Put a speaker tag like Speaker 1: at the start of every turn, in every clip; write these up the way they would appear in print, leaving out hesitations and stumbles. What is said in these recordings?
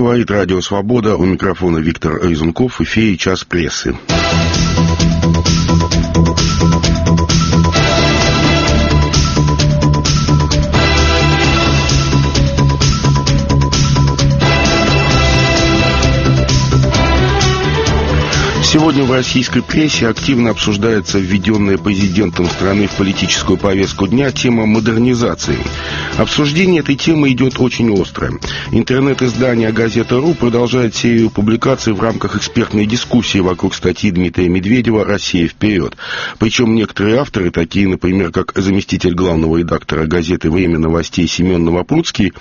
Speaker 1: Говорит Радио Свобода, у микрофона Виктор Резунков, в эфире «Час прессы». Сегодня в российской прессе активно обсуждается введенная президентом страны в политическую повестку дня тема модернизации. Обсуждение этой темы идет очень остро. Интернет-издание «Газета.ру» продолжает серию публикаций в рамках экспертной дискуссии вокруг статьи Дмитрия Медведева «Россия вперед». Причем некоторые авторы, такие, например, как заместитель главного редактора газеты «Время новостей» Семен Новопрудский,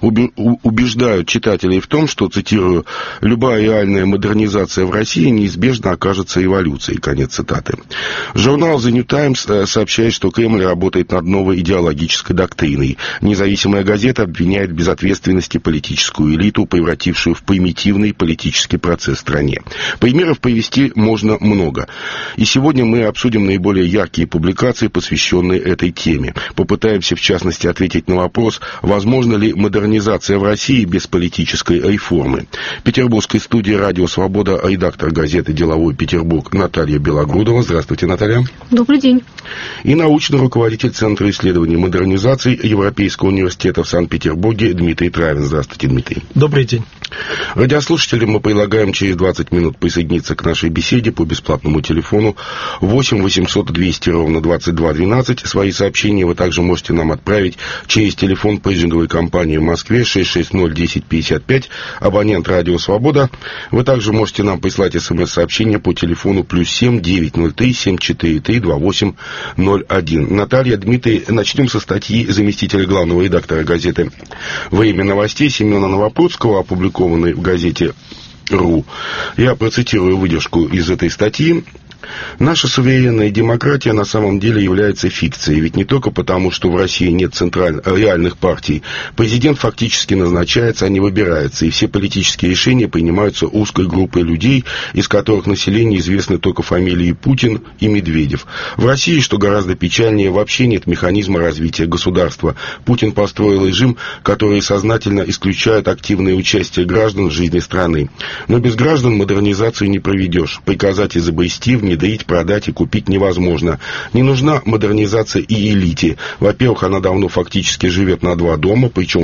Speaker 1: убеждают читателей в том, что, цитирую, «любая реальная модернизация в России неизбежно окажется эволюцией». Конец цитаты. Журнал The New Times сообщает, что Кремль работает над новой идеологической доктриной. Независимая газета обвиняет в безответственности политическую элиту, превратившую в примитивный политический процесс в стране. Примеров привести можно много. И сегодня мы обсудим наиболее яркие публикации, посвященные этой теме. Попытаемся, в частности, ответить на вопрос, возможно ли модернизация в России без политической реформы. В петербургской студии «Радио Свобода» редактор газеты «Деловой Петербург» Наталья Белогрудова. Здравствуйте, Наталья.
Speaker 2: Добрый день.
Speaker 1: И научный руководитель Центра исследований модернизации Европейского университета в Санкт-Петербурге Дмитрий Травин. Здравствуйте, Дмитрий.
Speaker 3: Добрый день.
Speaker 1: Радиослушателям мы предлагаем через 20 минут присоединиться к нашей беседе по бесплатному телефону 8 800 200 ровно 22 12. Свои сообщения вы также можете нам отправить через телефон пейджинговой компании в Москве 660 10 55, абонент «Радио Свобода». Вы также можете нам прислать смс-сообщение по телефону +7 903 743 2801. Наталья, Дмитрий, начнем со статьи заместителя главного редактора газеты «Время новостей» Семена Новопрудского, опубликованной в газете «РУ». Я процитирую выдержку из этой статьи. «Наша суверенная демократия на самом деле является фикцией, ведь не только потому, что в России нет реальных партий. Президент фактически назначается, а не выбирается, и все политические решения принимаются узкой группой людей, из которых населению известны только фамилии Путин и Медведев. В России, что гораздо печальнее, вообще нет механизма развития государства. Путин построил режим, который сознательно исключает активное участие граждан в жизни страны. Но без граждан модернизацию не проведешь. Приказать изобрести, внедрить, продать и купить невозможно. Не нужна модернизация и элите. Во-первых, она давно фактически живет на два дома, причем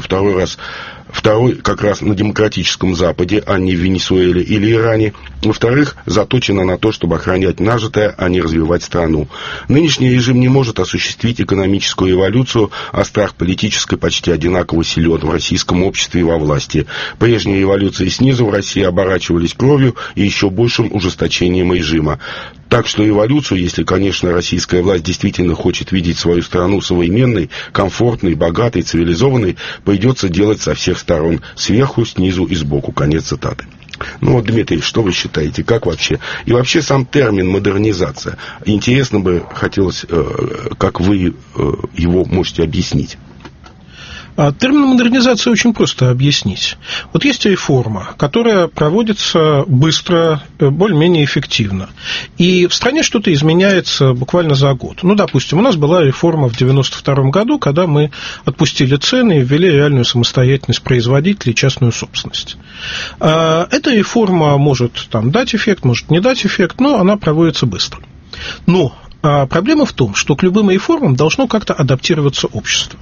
Speaker 1: второй как раз на демократическом Западе, а не в Венесуэле или Иране. Во-вторых, заточена на то, чтобы охранять нажитое, а не развивать страну. Нынешний режим не может осуществить экономическую эволюцию, а страх политической почти одинаково силен в российском обществе и во власти. Прежние революции снизу в России оборачивались кровью и еще большим ужесточением режима. Так что эволюцию, если, конечно, российская власть действительно хочет видеть свою страну современной, комфортной, богатой, цивилизованной, придется делать со всех сторон, сверху, снизу и сбоку. Конец цитаты. Ну вот, Дмитрий, что вы считаете, как вообще? И вообще сам термин модернизация. Интересно бы хотелось, как вы его можете объяснить.
Speaker 3: Термин модернизации очень просто объяснить. Вот есть реформа, которая проводится быстро, более-менее эффективно. И в стране что-то изменяется буквально за год. Ну, допустим, у нас была реформа в 1992 году, когда мы отпустили цены и ввели реальную самостоятельность производителей и частную собственность. Эта реформа может дать эффект, может не дать эффект, но она проводится быстро. Но проблема в том, что к любым реформам должно как-то адаптироваться общество.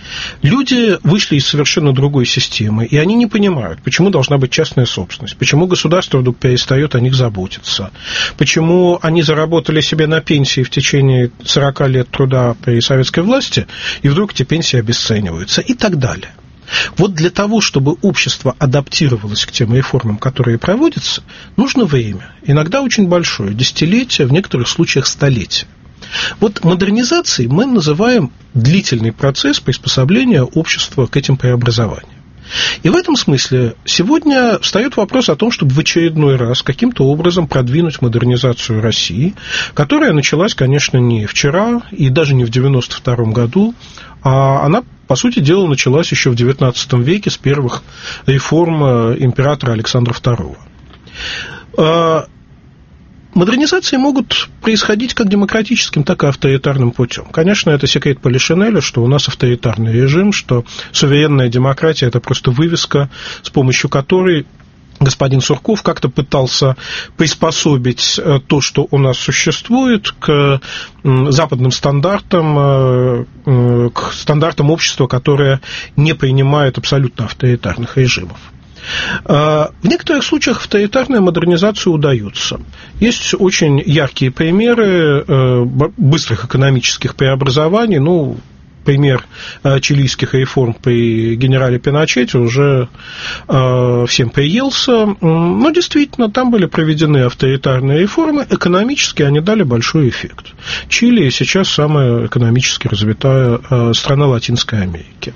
Speaker 3: Люди вышли из совершенно другой системы, и они не понимают, почему должна быть частная собственность, почему государство вдруг перестает о них заботиться, почему они заработали себе на пенсии в течение 40 лет труда при советской власти, и вдруг эти пенсии обесцениваются, и так далее. Вот для того, чтобы общество адаптировалось к тем реформам, которые проводятся, нужно время, иногда очень большое, десятилетия, в некоторых случаях столетия. Вот модернизацией мы называем длительный процесс приспособления общества к этим преобразованиям. И в этом смысле сегодня встает вопрос о том, чтобы в очередной раз каким-то образом продвинуть модернизацию России, которая началась, конечно, не вчера и даже не в 1992 году, а она, по сути дела, началась еще в XIX веке с первых реформ императора Александра II. Модернизации могут происходить как демократическим, так и авторитарным путем. Конечно, это секрет Полишинеля, что у нас авторитарный режим, что суверенная демократия – это просто вывеска, с помощью которой господин Сурков как-то пытался приспособить то, что у нас существует, к западным стандартам, к стандартам общества, которое не принимает абсолютно авторитарных режимов. В некоторых случаях авторитарная модернизация удается. Есть очень яркие примеры быстрых экономических преобразований. Пример чилийских реформ при генерале Пиночете уже всем приелся. Но действительно, там были проведены авторитарные реформы. Экономически они дали большой эффект. Чили сейчас самая экономически развитая страна Латинской Америки.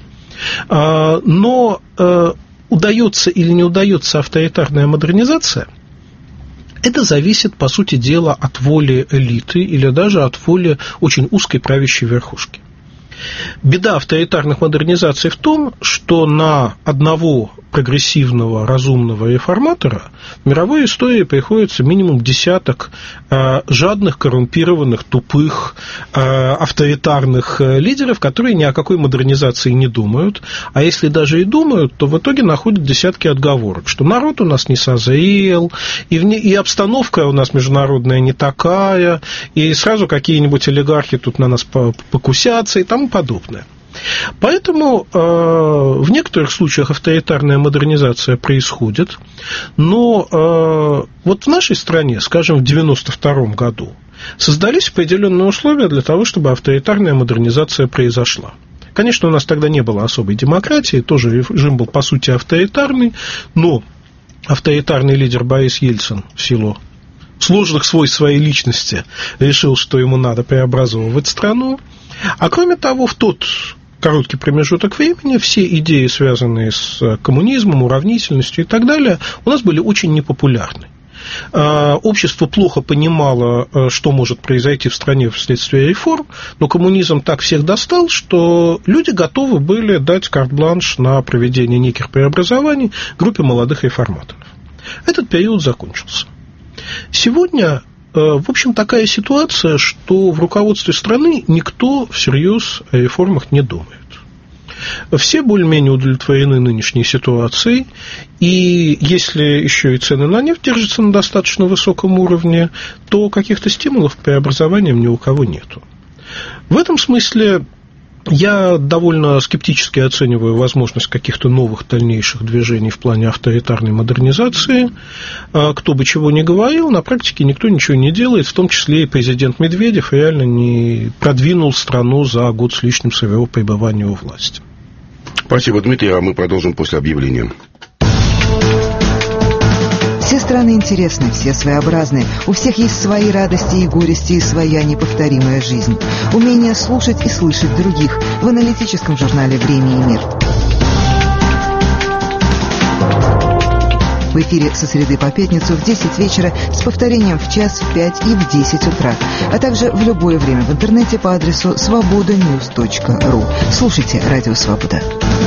Speaker 3: Но удается или не удается авторитарная модернизация, это зависит, по сути дела, от воли элиты или даже от воли очень узкой правящей верхушки. Беда авторитарных модернизаций в том, что на одного прогрессивного, разумного реформатора в мировой истории приходится минимум десяток жадных, коррумпированных, тупых, авторитарных лидеров, которые ни о какой модернизации не думают, а если даже и думают, то в итоге находят десятки отговорок, что народ у нас не созрел, и обстановка у нас международная не такая, и сразу какие-нибудь олигархи тут на нас покусятся и тому подобное. Поэтому в некоторых случаях авторитарная модернизация происходит, но вот в нашей стране, скажем, в 1992 году создались определенные условия для того, чтобы авторитарная модернизация произошла. Конечно, у нас тогда не было особой демократии, тоже режим был по сути авторитарный, но авторитарный лидер Борис Ельцин в силу сложных свойств своей личности решил, что ему надо преобразовывать страну. А кроме того, в тот короткий промежуток времени все идеи, связанные с коммунизмом, уравнительностью и так далее, у нас были очень непопулярны. Общество плохо понимало, что может произойти в стране вследствие реформ, но коммунизм так всех достал, что люди готовы были дать карт-бланш на проведение неких преобразований группе молодых реформаторов. Этот период закончился. Сегодня, в общем, такая ситуация, что в руководстве страны никто всерьез о реформах не думает. Все более-менее удовлетворены нынешней ситуацией, и если еще и цены на нефть держатся на достаточно высоком уровне, то каких-то стимулов к преобразованиям ни у кого нету. В этом смысле я довольно скептически оцениваю возможность каких-то новых дальнейших движений в плане авторитарной модернизации. Кто бы чего ни говорил, на практике никто ничего не делает, в том числе и президент Медведев реально не продвинул страну за год с лишним своего пребывания у власти.
Speaker 1: Спасибо, Дмитрий, а мы продолжим после объявления.
Speaker 2: Все страны интересны, все своеобразны. У всех есть свои радости и горести, и своя неповторимая жизнь. Умение слушать и слышать других в аналитическом журнале «Время и мир». В эфире со среды по пятницу в 10 вечера с повторением в час, в 5 и в 10 утра. А также в любое время в интернете по адресу svobodanews.ru. Слушайте «Радио Свобода».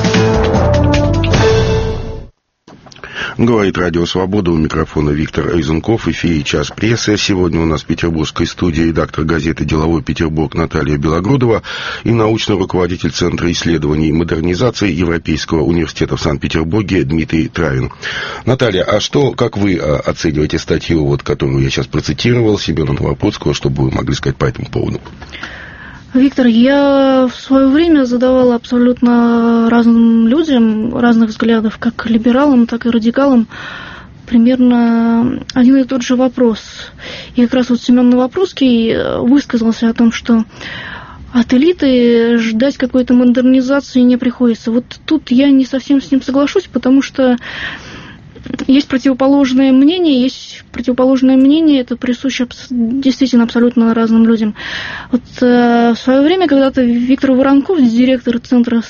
Speaker 1: Говорит Радио Свобода, у микрофона Виктор Эйзенков, в эфире «Час прессы». Сегодня у нас в петербургской студии редактор газеты «Деловой Петербург» Наталья Белогрудова и научный руководитель Центра исследований и модернизации Европейского университета в Санкт-Петербурге Дмитрий Травин. Наталья, а что, как вы оцениваете статью, которую я сейчас процитировал, Семена Новопольского, что бы вы могли сказать по этому поводу?
Speaker 4: Виктор, я в свое время задавала абсолютно разным людям разных взглядов, как либералам, так и радикалам, примерно один и тот же вопрос. И как раз вот Семен Новопольский высказался о том, что от элиты ждать какой-то модернизации не приходится. Вот тут я не совсем с ним соглашусь, потому что есть противоположное мнение, это присуще действительно абсолютно разным людям. Вот в свое время когда-то Виктор Воронков, директор Центра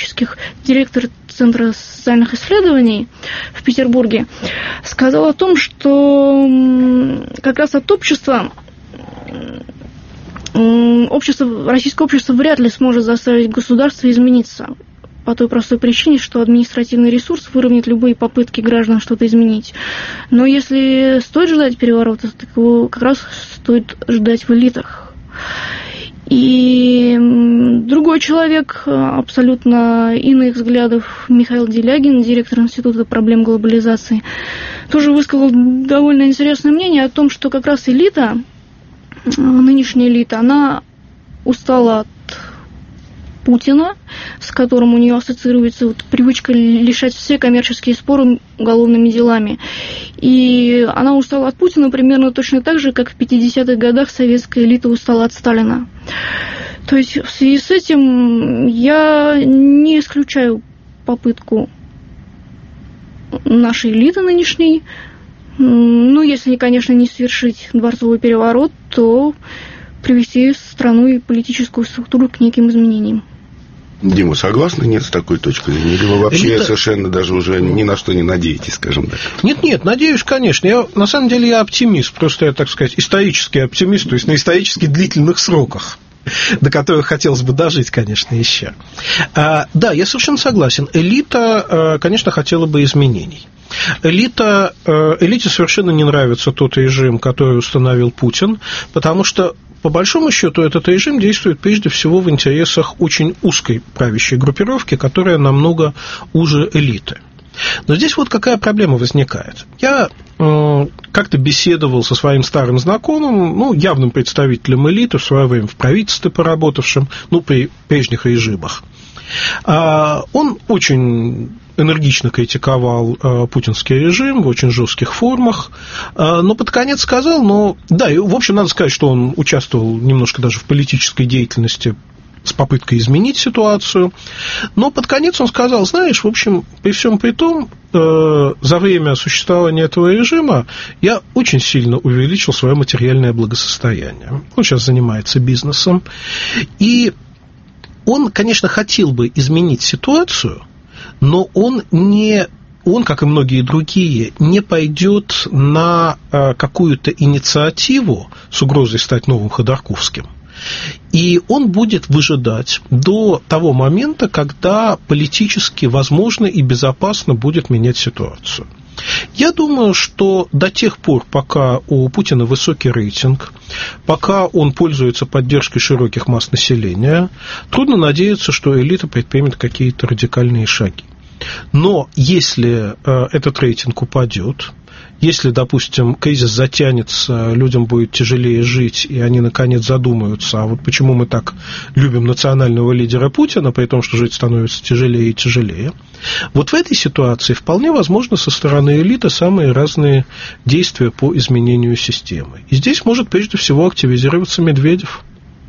Speaker 4: социальных исследований в Петербурге, сказал о том, что как раз от общества российское общество вряд ли сможет заставить государство измениться. по той простой причине, что административный ресурс выровняет любые попытки граждан что-то изменить. Но если стоит ждать переворота, так его как раз стоит ждать в элитах. И другой человек абсолютно иных взглядов, Михаил Делягин, директор Института проблем глобализации, тоже высказал довольно интересное мнение о том, что как раз элита, нынешняя элита, она устала от Путина, с которым у нее ассоциируется вот привычка лишать все коммерческие споры уголовными делами. И она устала от Путина примерно точно так же, как в 50-х годах советская элита устала от Сталина. То есть в связи с этим я не исключаю попытку нашей элиты нынешней, ну, если, конечно, не совершить дворцовый переворот, то привести страну и политическую структуру к неким изменениям.
Speaker 1: Дима, согласны, нет, с такой точкой зрения? Или вы вообще совершенно даже уже ни на что не надеетесь, скажем так?
Speaker 3: Нет, надеюсь, конечно. На самом деле я оптимист, просто я, так сказать, исторический оптимист, то есть на исторически длительных сроках, до которых хотелось бы дожить, конечно, еще. Да, я совершенно согласен. Элита, конечно, хотела бы изменений. Элите совершенно не нравится тот режим, который установил Путин, потому что, по большому счету, этот режим действует прежде всего в интересах очень узкой правящей группировки, которая намного уже элиты. Но здесь вот какая проблема возникает. Я как-то беседовал со своим старым знакомым, явным представителем элиты, в свое время в правительстве поработавшим, при прежних режимах. Он очень энергично критиковал путинский режим в очень жестких формах, но под конец сказал, и, в общем, надо сказать, что он участвовал немножко даже в политической деятельности с попыткой изменить ситуацию, но под конец он сказал, знаешь, в общем, при всем при том, за время существования этого режима я очень сильно увеличил свое материальное благосостояние. Он сейчас занимается бизнесом, и он, конечно, хотел бы изменить ситуацию, но он, как и многие другие, не пойдет на какую-то инициативу с угрозой стать новым Ходорковским. И он будет выжидать до того момента, когда политически возможно и безопасно будет менять ситуацию. Я думаю, что до тех пор, пока у Путина высокий рейтинг, пока он пользуется поддержкой широких масс населения, трудно надеяться, что элита предпримет какие-то радикальные шаги. Но если этот рейтинг упадет, если, допустим, кризис затянется, людям будет тяжелее жить, и они, наконец, задумаются, а вот почему мы так любим национального лидера Путина, при том, что жить становится тяжелее и тяжелее, вот в этой ситуации вполне возможно со стороны элиты самые разные действия по изменению системы. И здесь может прежде всего активизироваться Медведев.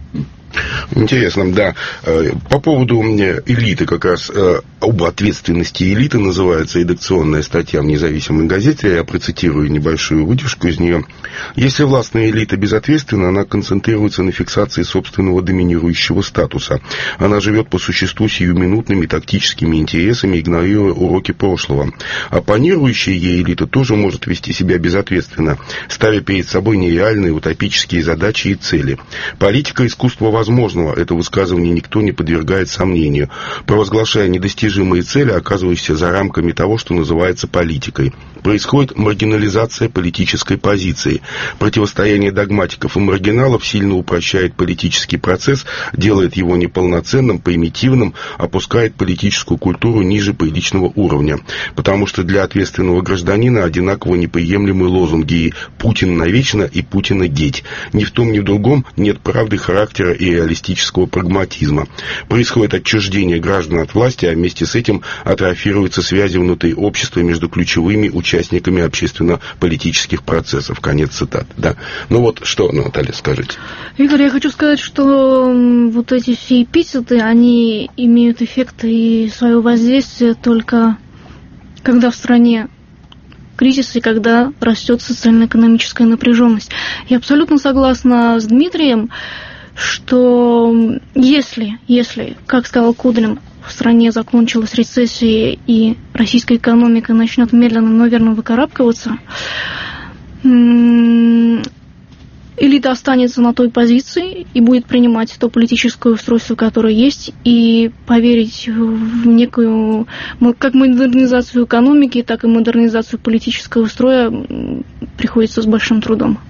Speaker 1: Интересно, да. По поводу элиты, как раз об ответственности элиты называется редакционная статья в независимой газете. Я процитирую небольшую выдержку из нее. Если властная элита безответственна, она концентрируется на фиксации собственного доминирующего статуса. Она живет по существу сиюминутными тактическими интересами, игнорируя уроки прошлого. Оппонирующая ей элита тоже может вести себя безответственно, ставя перед собой нереальные утопические задачи и цели. Политика — искусство возможного. Это высказывание никто не подвергает сомнению. Провозглашая недостижимые цели, оказываешься за рамками того, что называется политикой. Происходит маргинализация политической позиции. Противостояние догматиков и маргиналов сильно упрощает политический процесс, делает его неполноценным, примитивным, опускает политическую культуру ниже приличного уровня. Потому что для ответственного гражданина одинаково неприемлемы лозунги «Путин навечно» и «Путина геть». Ни в том, ни в другом нет правды характера и реалистического прагматизма. Происходит отчуждение граждан от власти, а вместе с этим атрофируются связи внутри общества между ключевыми участниками общественно-политических процессов. Конец цитаты. Да. Что, Наталья, скажите?
Speaker 4: Виктор, я хочу сказать, что вот эти все эпитеты, они имеют эффект и свое воздействие только когда в стране кризис и когда растет социально-экономическая напряженность. Я абсолютно согласна с Дмитрием, что если, как сказал Кудрин, в стране закончилась рецессия и российская экономика начнет медленно, но верно выкарабкиваться, элита останется на той позиции и будет принимать то политическое устройство, которое есть, и поверить в некую, как модернизацию экономики, так и модернизацию политического строя приходится с большим трудом.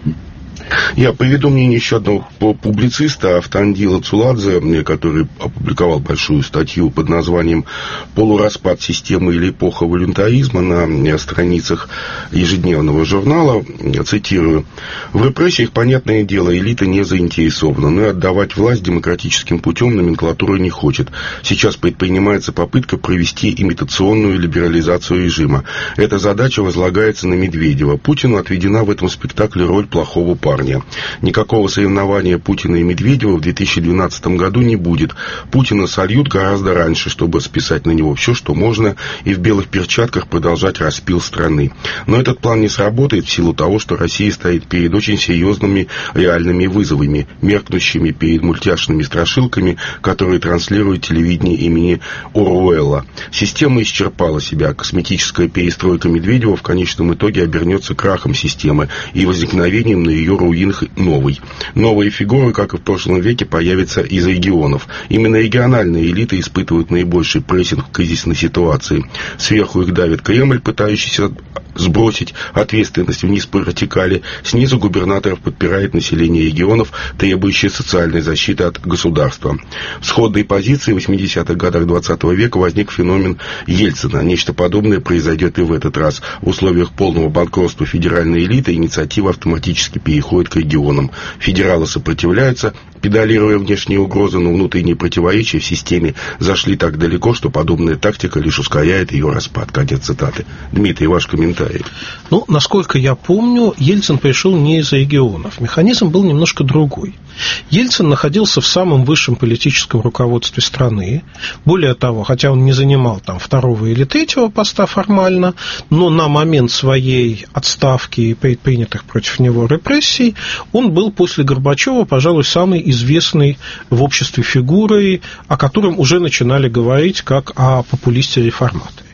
Speaker 1: Я приведу мнение еще одного публициста, Автандила Цуладзе, который опубликовал большую статью под названием «Полураспад системы или эпоха волюнтаризма» на страницах ежедневного журнала. Цитирую: «В репрессиях, понятное дело, элита не заинтересована, но и отдавать власть демократическим путем номенклатура не хочет. Сейчас предпринимается попытка провести имитационную либерализацию режима. Эта задача возлагается на Медведева. Путину отведена в этом спектакле роль плохого парня. Никакого соревнования Путина и Медведева в 2012 году не будет. Путина сольют гораздо раньше, чтобы списать на него все, что можно, и в белых перчатках продолжать распил страны. Но этот план не сработает в силу того, что Россия стоит перед очень серьезными реальными вызовами, меркнущими перед мультяшными страшилками, которые транслирует телевидение имени Оруэлла. Система исчерпала себя. Косметическая перестройка Медведева в конечном итоге обернется крахом системы и возникновением на ее руинах новые фигуры, как и в прошлом веке, появятся из регионов. Именно региональные элиты испытывают наибольший прессинг в кризисной ситуации. Сверху их давит Кремль, пытающийся сбросить ответственность вниз по вертикали. Снизу губернаторов подпирает население регионов, требующее социальной защиты от государства. В сходной позиции в 80-х годах 20 века возник феномен Ельцина. Нечто подобное произойдет и в этот раз. В условиях полного банкротства федеральной элиты инициатива автоматически переходит к регионам. Федералы сопротивляются, педалируя внешние угрозы, но внутренние противоречия в системе зашли так далеко, что подобная тактика лишь ускоряет ее распад. Конец цитаты. Дмитрий, ваш комментарий.
Speaker 3: Ну, насколько я помню, Ельцин пришел не из регионов. Механизм был немножко другой. Ельцин находился в самом высшем политическом руководстве страны. Более того, хотя он не занимал там второго или третьего поста формально, но на момент своей отставки и предпринятых против него репрессий он был после Горбачева, пожалуй, самой известной в обществе фигурой, о котором уже начинали говорить как о популисте-реформаторе.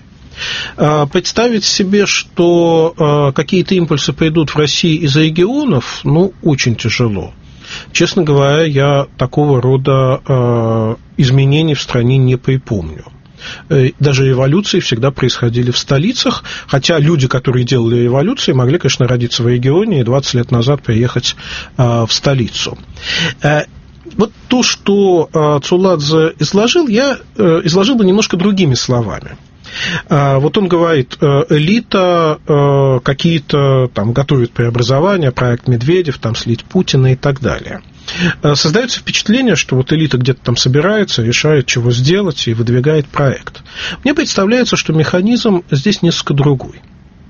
Speaker 3: Представить себе, что какие-то импульсы придут в России из регионов, ну, очень тяжело. Честно говоря, я такого рода изменений в стране не припомню. Даже революции всегда происходили в столицах, хотя люди, которые делали революции, могли, конечно, родиться в регионе и 20 лет назад приехать в столицу. Вот то, что Цуладзе изложил, я изложил бы немножко другими словами. Вот он говорит, элита какие-то там готовит преобразования, проект Медведев, там слить Путина и так далее. Создается впечатление, что вот элита где-то там собирается, решает, чего сделать, и выдвигает проект. Мне представляется, что механизм здесь несколько другой.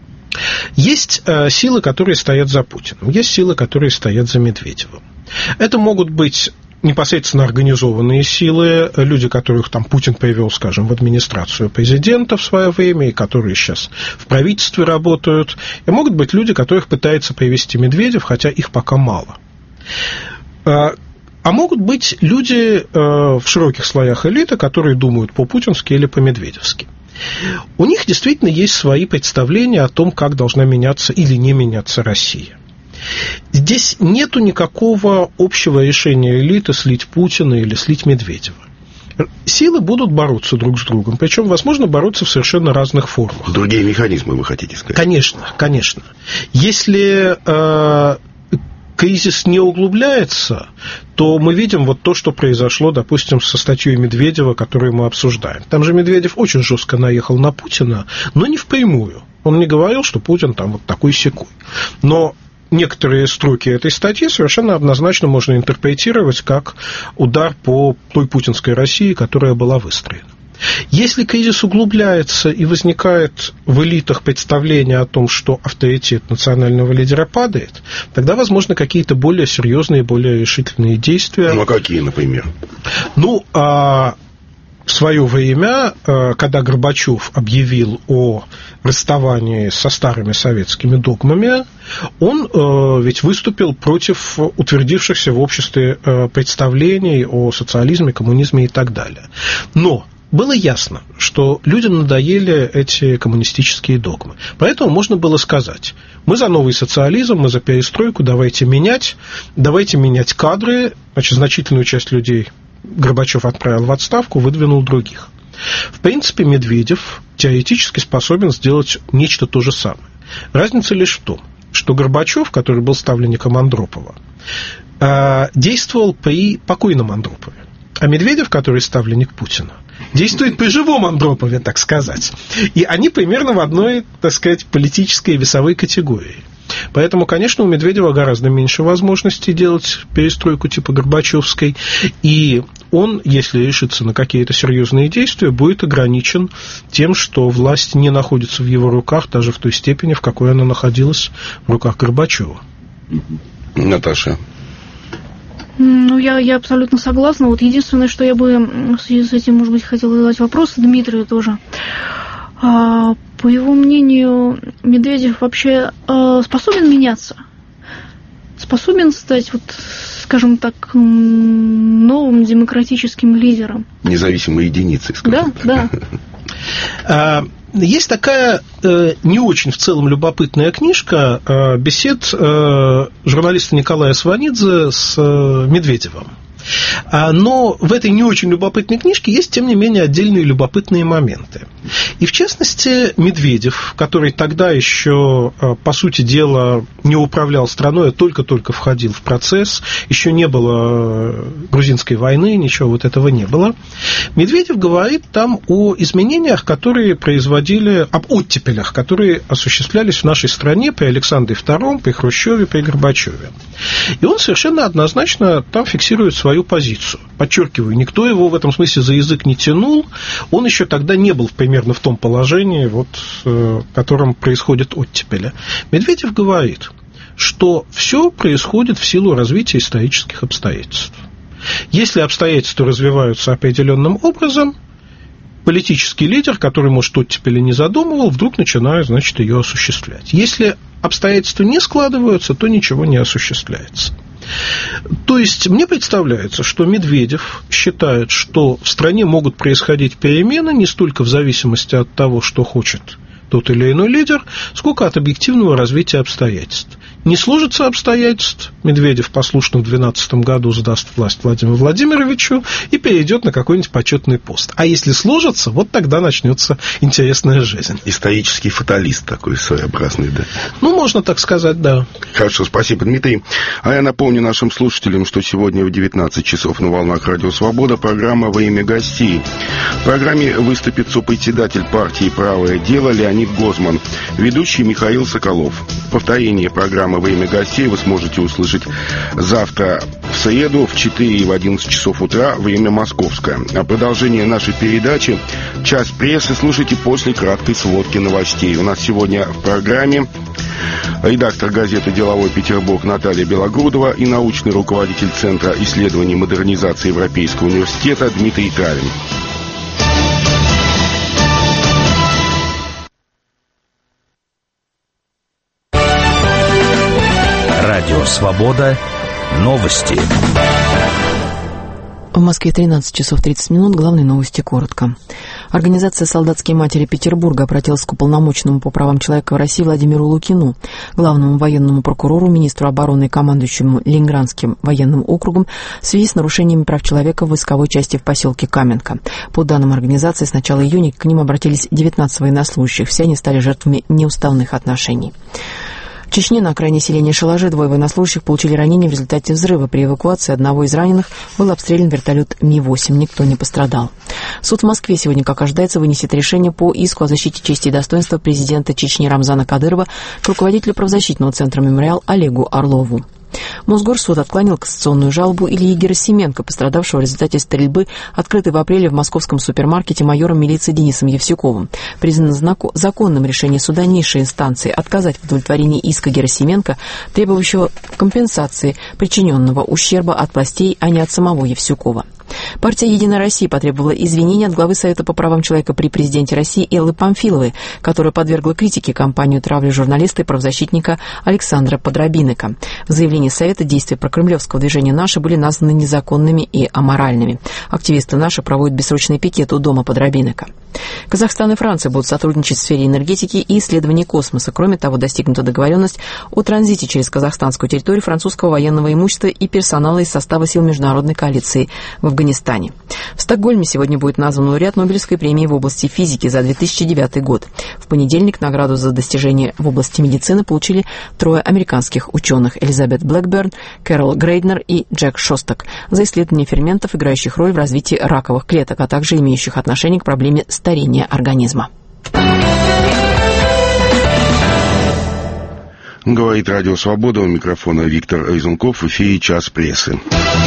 Speaker 3: Есть силы, которые стоят за Путиным, есть силы, которые стоят за Медведевым. Это могут быть непосредственно организованные силы, люди, которых там Путин привел, скажем, в администрацию президента в свое время, и которые сейчас в правительстве работают, и могут быть люди, которых пытается привести Медведев, хотя их пока мало. А могут быть люди в широких слоях элиты, которые думают по-путински или по-медведевски. У них действительно есть свои представления о том, как должна меняться или не меняться Россия. Здесь нету никакого общего решения элиты слить Путина или слить Медведева. Силы будут бороться друг с другом, причем, возможно, бороться в совершенно разных формах.
Speaker 1: Другие механизмы, вы хотите сказать?
Speaker 3: Конечно, конечно. Если кризис не углубляется, то мы видим вот то, что произошло, допустим, со статьей Медведева, которую мы обсуждаем. Там же Медведев очень жестко наехал на Путина, но не впрямую. Он не говорил, что Путин там вот такой-сякой. Но некоторые строки этой статьи совершенно однозначно можно интерпретировать как удар по той путинской России, которая была выстроена. Если кризис углубляется и возникает в элитах представление о том, что авторитет национального лидера падает, тогда, возможно, какие-то более серьезные, более решительные действия.
Speaker 1: Ну, а какие, например?
Speaker 3: Ну, в свое время, когда Горбачев объявил о расставании со старыми советскими догмами, он ведь выступил против утвердившихся в обществе представлений о социализме, коммунизме и так далее. Но было ясно, что людям надоели эти коммунистические догмы. Поэтому можно было сказать: мы за новый социализм, мы за перестройку, давайте менять кадры. Значит, значительную часть людей Горбачев отправил в отставку, выдвинул других. В принципе, Медведев теоретически способен сделать нечто то же самое. Разница лишь в том, что Горбачев, который был ставленником Андропова, действовал при покойном Андропове. А Медведев, который ставленник Путина, действует при живом Андропове, так сказать. И они примерно в одной, так сказать, политической и весовой категории. Поэтому, конечно, у Медведева гораздо меньше возможностей делать перестройку типа Горбачевской, и он, если решится на какие-то серьезные действия, будет ограничен тем, что власть не находится в его руках даже в той степени, в какой она находилась в руках Горбачева.
Speaker 1: Наташа.
Speaker 4: Ну, я абсолютно согласна. Вот единственное, что я бы в связи с этим, может быть, хотела задать вопрос Дмитрию тоже. По его мнению, Медведев вообще способен меняться? Способен стать, вот, скажем так, новым демократическим лидером?
Speaker 1: Независимой единицей, скажем так.
Speaker 4: Да.
Speaker 3: Есть такая не очень в целом любопытная книжка бесед журналиста Николая Сванидзе с Медведевым. Но в этой не очень любопытной книжке есть, тем не менее, отдельные любопытные моменты. И, в частности, Медведев, который тогда еще, по сути дела, не управлял страной, а только-только входил в процесс, еще не было грузинской войны, ничего вот этого не было. Медведев говорит там о изменениях, которые производили, об оттепелях, которые осуществлялись в нашей стране при Александре II, при Хрущеве, при Горбачеве. И он совершенно однозначно там фиксирует свою позицию. Подчеркиваю, никто его в этом смысле за язык не тянул, он еще тогда не был примерно в том положении, вот, в котором происходят оттепели. Медведев говорит, что все происходит в силу развития исторических обстоятельств. Если обстоятельства развиваются определенным образом, политический лидер, который, может, оттепели не задумывал, вдруг начинает, значит, ее осуществлять. Если обстоятельства не складываются, то ничего не осуществляется. То есть мне представляется, что Медведев считает, что в стране могут происходить перемены не столько в зависимости от того, что хочет тот или иной лидер, сколько от объективного развития обстоятельств. Не сложится обстоятельств, Медведев послушно в 2012 году сдаст власть Владимиру Владимировичу и перейдет на какой-нибудь почетный пост. А если сложится, вот тогда начнется интересная жизнь.
Speaker 1: Исторический фаталист такой своеобразный, да?
Speaker 3: Ну, можно так сказать, да.
Speaker 1: Хорошо, спасибо, Дмитрий. А я напомню нашим слушателям, что сегодня в 19 часов на волнах Радио Свобода программа «Во имя гостей». В программе выступит сопредседатель партии «Правое дело» Леонид Гозман, ведущий Михаил Соколов. Повторение программы «Во имя гостей» вы сможете услышать завтра в среду в 4 и в 11 часов утра, время московское. А продолжение нашей передачи «Час прессы» слушайте после краткой сводки новостей. У нас сегодня в программе редактор газеты «Деловой Петербург» Наталья Белогрудова и научный руководитель Центра исследований модернизации Европейского университета Дмитрий Травин.
Speaker 5: Радио «Свобода». Новости.
Speaker 6: В Москве 13 часов 30 минут. Главные новости коротко. Организация «Солдатские матери Петербурга» обратилась к уполномоченному по правам человека в России Владимиру Лукину, главному военному прокурору, министру обороны и командующему Ленинградским военным округом в связи с нарушениями прав человека в войсковой части в поселке Каменка. По данным организации, с начала июня к ним обратились 19 военнослужащих. Все они стали жертвами неуставных отношений. В Чечне на окраине селения Шалажи 2 военнослужащих получили ранения в результате взрыва. При эвакуации одного из раненых был обстрелян вертолет Ми-8. Никто не пострадал. Суд в Москве сегодня, как ожидается, вынесет решение по иску о защите чести и достоинства президента Чечни Рамзана Кадырова к руководителю правозащитного центра «Мемориал» Олегу Орлову. Мосгорсуд отклонил кассационную жалобу Ильи Герасименко, пострадавшего в результате стрельбы, открытой в апреле в московском супермаркете майором милиции Денисом Евсюковым. Признано законным решение суда низшей инстанции отказать в удовлетворении иска Герасименко, требующего компенсации причиненного ущерба от властей, а не от самого Евсюкова. Партия «Единая Россия» потребовала извинений от главы Совета по правам человека при президенте России Эллы Памфиловой, которая подвергла критике кампанию травли журналиста и правозащитника Александра Подробинека. В заявлении Совета действия прокремлевского движения «Наши» были названы незаконными и аморальными. Активисты «Наши» проводят бессрочный пикет у дома Подробинека. Казахстан и Франция будут сотрудничать в сфере энергетики и исследований космоса. Кроме того, достигнута договоренность о транзите через казахстанскую территорию французского военного имущества и персонала из состава сил международной коалиции в Афганистане. В Стокгольме сегодня будет назван лауреат Нобелевской премии в области физики за 2009 год. В понедельник награду за достижения в области медицины получили 3 американских ученых: Элизабет Блэкберн, Кэрол Грейднер и Джек Шостак, за исследование ферментов, играющих роль в развитии раковых клеток, а также имеющих отношение к проблеме старения организма.
Speaker 1: Говорит Радио Свобода, у микрофона Виктор Резунков, в эфире «Час прессы».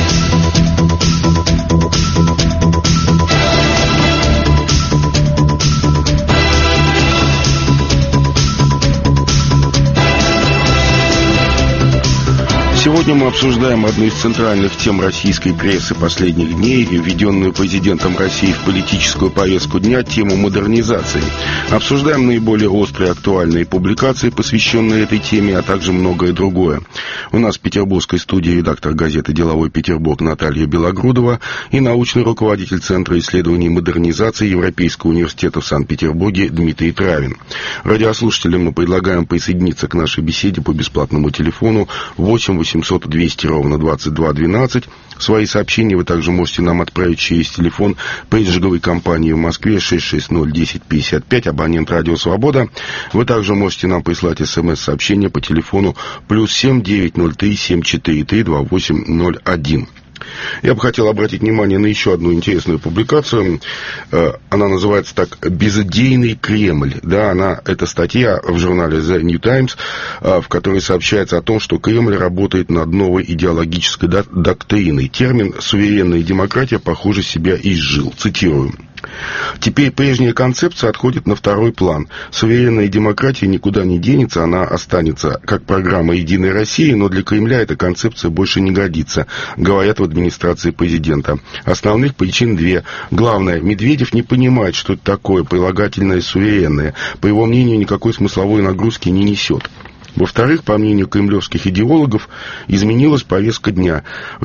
Speaker 1: Сегодня мы обсуждаем одну из центральных тем российской прессы последних дней, введенную президентом России в политическую повестку дня, тему модернизации. Обсуждаем наиболее острые и актуальные публикации, посвященные этой теме, а также многое другое. У нас в петербургской студии редактор газеты «Деловой Петербург» Наталья Белогрудова и научный руководитель Центра исследований модернизации Европейского университета в Санкт-Петербурге Дмитрий Травин. Радиослушателям мы предлагаем присоединиться к нашей беседе по бесплатному телефону 8-800-200-22-12. Свои сообщения вы также можете нам отправить через телефон пейджинговой компании в Москве 660-1055, абонент «Радио Свобода». Вы также можете нам прислать СМС-сообщение по телефону +7 903 743 2801. Я бы хотел обратить внимание на еще одну интересную публикацию. Она называется так «Безыдейный Кремль». Да, это статья в журнале The New Times, в которой сообщается о том, что Кремль работает над новой идеологической доктриной. Термин «суверенная демократия», похоже, себя изжил. Цитирую. Теперь прежняя концепция отходит на второй план. Суверенная демократия никуда не денется, она останется как программа «Единой России», но для Кремля эта концепция больше не годится, говорят в администрации президента. Основных причин 2. Главное, Медведев не понимает, что это такое прилагательное суверенное. По его мнению, никакой смысловой нагрузки не несет. Во-вторых, по мнению кремлевских идеологов, изменилась повестка дня. В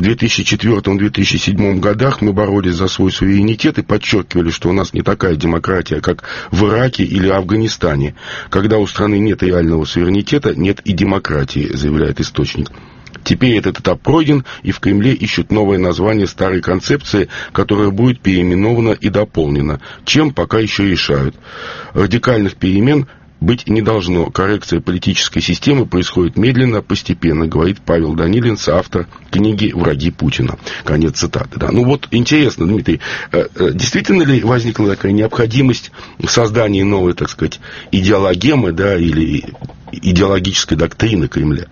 Speaker 1: 2004-2007 годах мы боролись за свой суверенитет и подчеркивали, что у нас не такая демократия, как в Ираке или Афганистане. Когда у страны нет реального суверенитета, нет и демократии, заявляет источник. Теперь этот этап пройден, и в Кремле ищут новое название старой концепции, которая будет переименована и дополнена. Чем, пока еще решают. Радикальных перемен быть не должно. Коррекция политической системы происходит медленно, постепенно, говорит Павел Данилин, соавтор книги «Враги Путина». Конец цитаты. Да. Ну вот, интересно, Дмитрий, действительно ли возникла такая необходимость в создании новой, так сказать, идеологемы, да, или идеологической доктрины Кремля?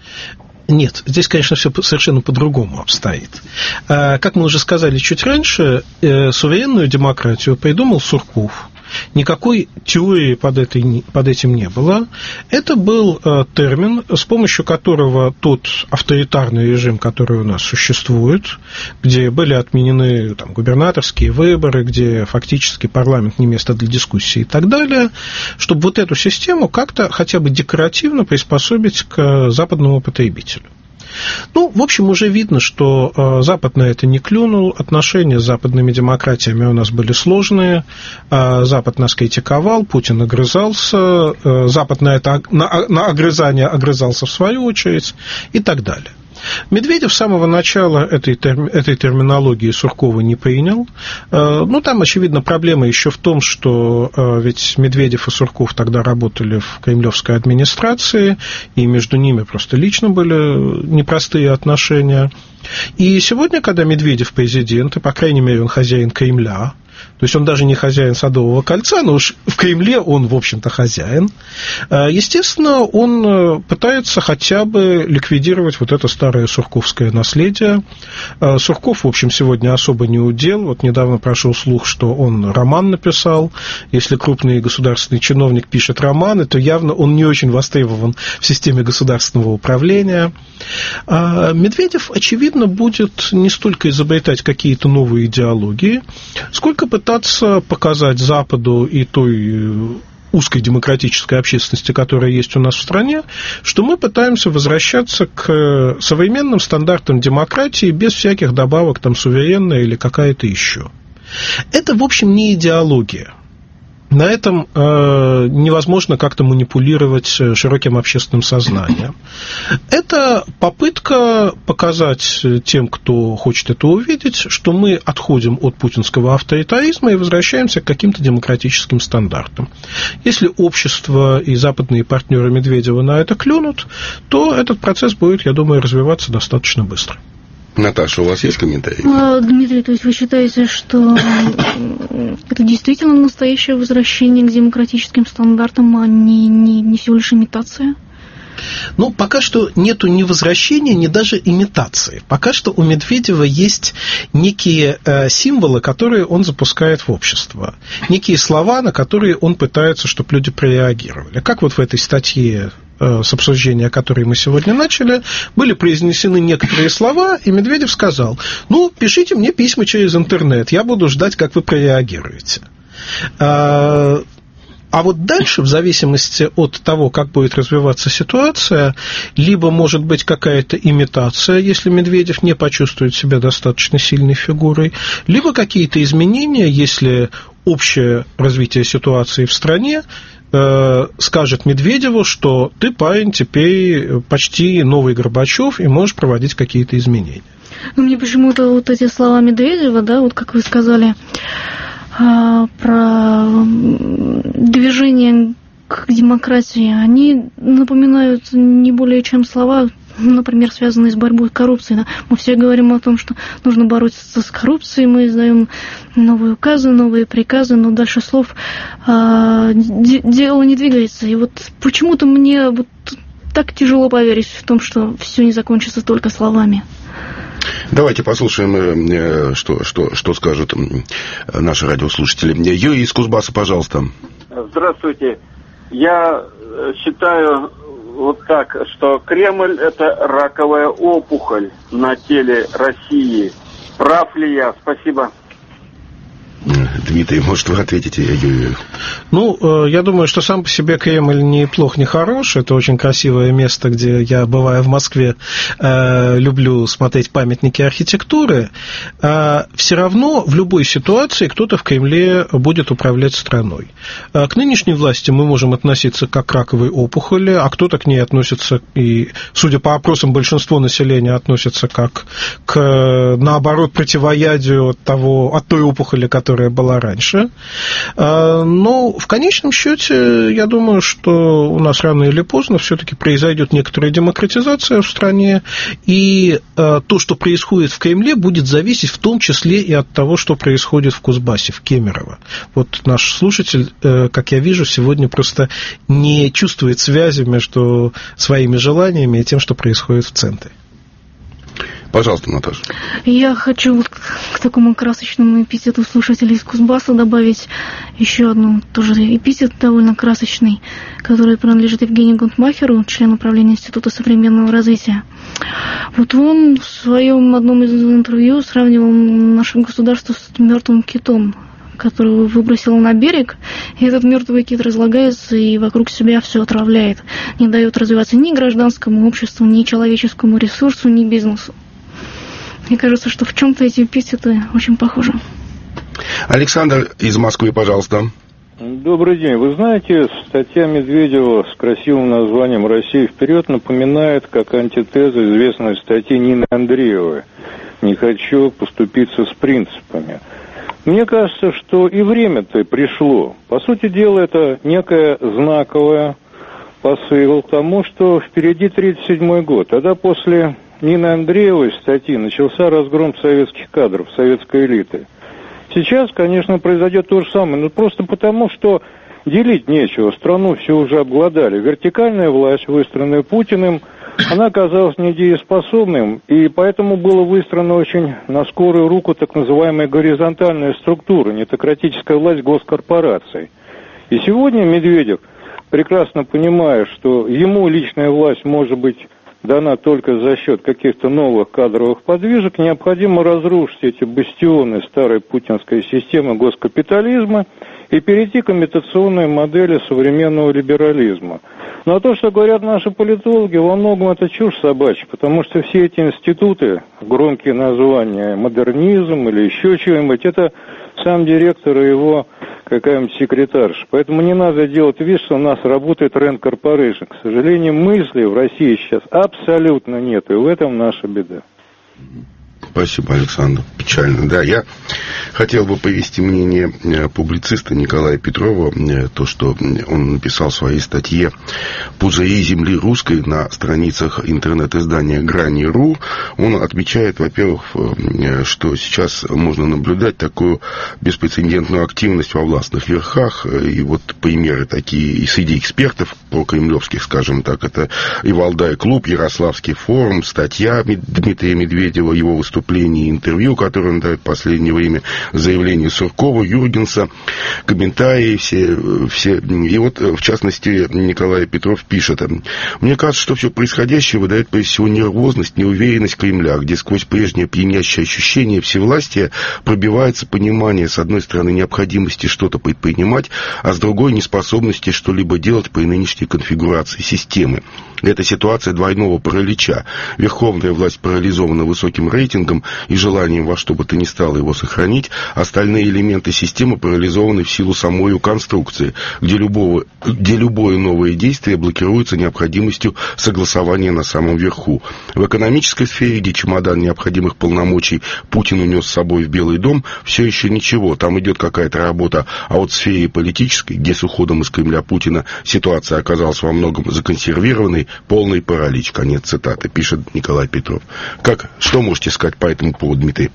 Speaker 3: Нет, здесь, конечно, все совершенно по-другому обстоит. Как мы уже сказали чуть раньше, суверенную демократию придумал Сурков. Никакой теории под этим не было. Это был термин, с помощью которого тот авторитарный режим, который у нас существует, где были отменены губернаторские выборы, где фактически парламент не место для дискуссии и так далее, чтобы вот эту систему как-то хотя бы декоративно приспособить к западному потребителю. Ну, в общем, уже видно, что Запад на это не клюнул, отношения с западными демократиями у нас были сложные, Запад нас критиковал, Путин огрызался, Запад на огрызание огрызался в свою очередь и так далее. Медведев с самого начала этой терминологии Суркова не принял. Ну, там, очевидно, проблема еще в том, что ведь Медведев и Сурков тогда работали в кремлевской администрации, и между ними просто лично были непростые отношения. И сегодня, когда Медведев президент, и, по крайней мере, он хозяин Кремля, То есть он даже не хозяин Садового кольца, но уж в Кремле он, в общем-то, хозяин. Естественно, он пытается хотя бы ликвидировать вот это старое сурковское наследие. Сурков, в общем, сегодня особо не удел. Вот недавно прошел слух, что он роман написал. Если крупный государственный чиновник пишет романы, то явно он не очень востребован в системе государственного управления. Медведев, очевидно, будет не столько изобретать какие-то новые идеологии, сколько пытаться показать Западу и той узкой демократической общественности, которая есть у нас в стране, что мы пытаемся возвращаться к современным стандартам демократии без всяких добавок, там, суверенная или какая-то еще. Это, в общем, не идеология. На этом невозможно как-то манипулировать широким общественным сознанием. Это попытка показать тем, кто хочет это увидеть, что мы отходим от путинского авторитаризма и возвращаемся к каким-то демократическим стандартам. Если общество и западные партнеры Медведева на это клюнут, то этот процесс будет, я думаю, развиваться достаточно быстро.
Speaker 1: Наташа, у вас есть комментарий?
Speaker 4: Дмитрий, то есть вы считаете, что это действительно настоящее возвращение к демократическим стандартам, а не всего лишь имитация?
Speaker 3: Ну, пока что нету ни возвращения, ни даже имитации. Пока что у Медведева есть некие символы, которые он запускает в общество. Некие слова, на которые он пытается, чтобы люди прореагировали. Как вот в этой статье с обсуждения, которое мы сегодня начали, были произнесены некоторые слова, и Медведев сказал: ну, пишите мне письма через интернет, я буду ждать, как вы прореагируете. А вот дальше, в зависимости от того, как будет развиваться ситуация, либо может быть какая-то имитация, если Медведев не почувствует себя достаточно сильной фигурой, либо какие-то изменения, если общее развитие ситуации в стране скажет Медведеву, что ты, парень, теперь почти новый Горбачев и можешь проводить какие-то изменения.
Speaker 4: Ну, мне почему-то вот эти слова Медведева, да, вот как вы сказали, про движение к демократии, они напоминают не более чем слова, например, связанные с борьбой с коррупцией. Да? Мы все говорим о том, что нужно бороться с коррупцией, мы издаем новые указы, новые приказы, но дальше слов дело не двигается. И вот почему-то мне вот так тяжело поверить в том, что все не закончится только словами.
Speaker 1: Давайте послушаем, что скажут наши радиослушатели. Юрий из Кузбасса, пожалуйста.
Speaker 7: Здравствуйте. Я считаю вот так, что Кремль – это раковая опухоль на теле России. Прав ли я? Спасибо.
Speaker 1: Дмитрий, может, вы ответите Юрию?
Speaker 3: Ну, я думаю, что сам по себе Кремль не плох, не хорош. Это очень красивое место, где я, бывая в Москве, люблю смотреть памятники архитектуры. Все равно в любой ситуации кто-то в Кремле будет управлять страной. К нынешней власти мы можем относиться как к раковой опухоли, а кто-то к ней относится, и, судя по опросам, большинство населения относится как к, наоборот, противоядию от той опухоли, которая была раньше. Но в конечном счете, я думаю, что у нас рано или поздно все-таки произойдет некоторая демократизация в стране, и то, что происходит в Кремле, будет зависеть в том числе и от того, что происходит в Кузбассе, в Кемерово. Вот наш слушатель, как я вижу, сегодня просто не чувствует связи между своими желаниями и тем, что происходит в центре.
Speaker 1: Пожалуйста, Наташа.
Speaker 4: Я хочу вот к такому красочному эпитету слушателей из Кузбасса добавить еще одну, тоже эпитет довольно красочный, который принадлежит Евгению Гунтмахеру, члену правления Института современного развития. Вот он в своем одном из интервью сравнивал наше государство с мертвым китом, которого выбросил на берег, и этот мертвый кит разлагается и вокруг себя все отравляет, не дает развиваться ни гражданскому обществу, ни человеческому ресурсу, ни бизнесу. Мне кажется, что в чем-то эти эпитеты очень похожи.
Speaker 1: Александр из Москвы, пожалуйста.
Speaker 8: Добрый день. Вы знаете, статья Медведева с красивым названием «Россия вперед» напоминает как антитеза известной статьи Нины Андреевой «Не хочу поступиться с принципами». Мне кажется, что и время-то пришло. По сути дела, это некое знаковое посыл к тому, что впереди 1937 год. Тогда после Нины Андреевой статьи начался разгром советских кадров, советской элиты. Сейчас, конечно, произойдет то же самое, но просто потому, что делить нечего, страну все уже обглодали. Вертикальная власть, выстроенная Путиным, она оказалась недееспособным, и поэтому было выстроено очень на скорую руку так называемая горизонтальная структура, нетократическая власть госкорпораций. И сегодня Медведев, прекрасно понимая, что ему личная власть может быть дана только за счет каких-то новых кадровых подвижек, необходимо разрушить эти бастионы старой путинской системы госкапитализма и перейти к имитационной модели современного либерализма. Но то, что говорят наши политологи, во многом это чушь собачья, потому что все эти институты, громкие названия, модернизм или еще чего-нибудь, это сам директор и его какая-нибудь секретарша. Поэтому не надо делать вид, что у нас работает Rand Corporation. К сожалению, мысли в России сейчас абсолютно нет, и в этом наша беда.
Speaker 1: Спасибо, Александр. Печально. Да, я хотел бы привести мнение публициста Николая Петрова, то, что он написал в своей статье «Пузыри земли русской» на страницах интернет-издания «Грани.ру». Он отмечает, во-первых, что сейчас можно наблюдать такую беспрецедентную активность во властных верхах, и вот примеры такие и среди экспертов прокремлевских, скажем так, это и Валдай-клуб, Ярославский форум, статья Дмитрия Медведева, его выступление, интервью, которое он дает в последнее время, заявление Суркова, Юргенса, комментарии все. И вот, в частности, Николай Петров пишет: «Мне кажется, что все происходящее выдает прежде всего нервозность, неуверенность Кремля, где сквозь прежнее пьянящее ощущение всевластия пробивается понимание, с одной стороны, необходимости что-то предпринимать, а с другой неспособности что-либо делать при нынешней конфигурации системы. Это ситуация двойного паралича. Верховная власть парализована высоким рейтингом и желанием во что бы то ни стало его сохранить. Остальные элементы системы парализованы в силу самой ее конструкции, где любое новое действие блокируется необходимостью согласования на самом верху. В экономической сфере, где чемодан необходимых полномочий Путин унес с собой в Белый дом, все еще ничего, там идет какая-то работа. А вот в сфере политической, где с уходом из Кремля Путина ситуация оказалась во многом законсервированной, полный паралич». Конец цитаты, пишет Николай Петров. Что можете сказать по этому поводу, Дмитрий?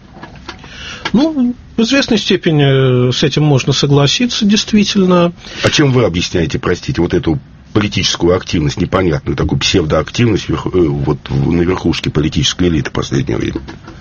Speaker 3: Ну, в известной степени с этим можно согласиться, действительно.
Speaker 1: А чем вы объясняете, простите, вот эту политическую активность, непонятную, такую псевдоактивность вот на верхушке политической элиты в последнее время?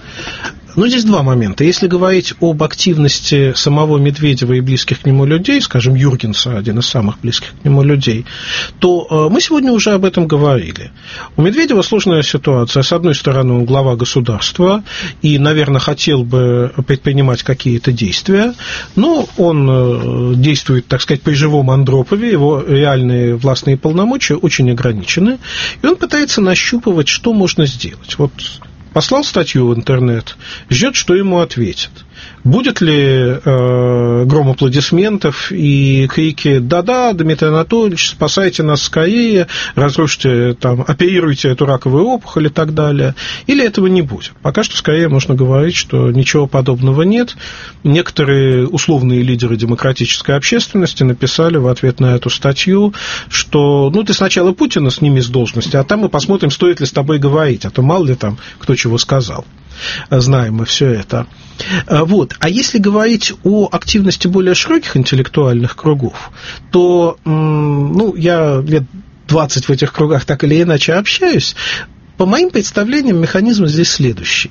Speaker 3: Ну, здесь два момента. Если говорить об активности самого Медведева и близких к нему людей, скажем, Юргенса, один из самых близких к нему людей, то мы сегодня уже об этом говорили. У Медведева сложная ситуация. С одной стороны, он глава государства и, наверное, хотел бы предпринимать какие-то действия, но он действует, так сказать, при живом Андропове, его реальные властные полномочия очень ограничены, и он пытается нащупывать, что можно сделать. Вот послал статью в интернет, ждет, что ему ответят. Будет ли гром аплодисментов и крики «Да-да, Дмитрий Анатольевич, спасайте нас скорее, разрушьте, там, оперируйте эту раковую опухоль» и так далее. Или этого не будет. Пока что скорее можно говорить, что ничего подобного нет. Некоторые условные лидеры демократической общественности написали в ответ на эту статью, что ты сначала Путина сними с должности, а там мы посмотрим, стоит ли с тобой говорить, а то мало ли там кто чего сказал. Знаем мы все это. Вот. А если говорить о активности более широких интеллектуальных кругов, то я лет 20 в этих кругах так или иначе общаюсь. По моим представлениям, механизм здесь следующий.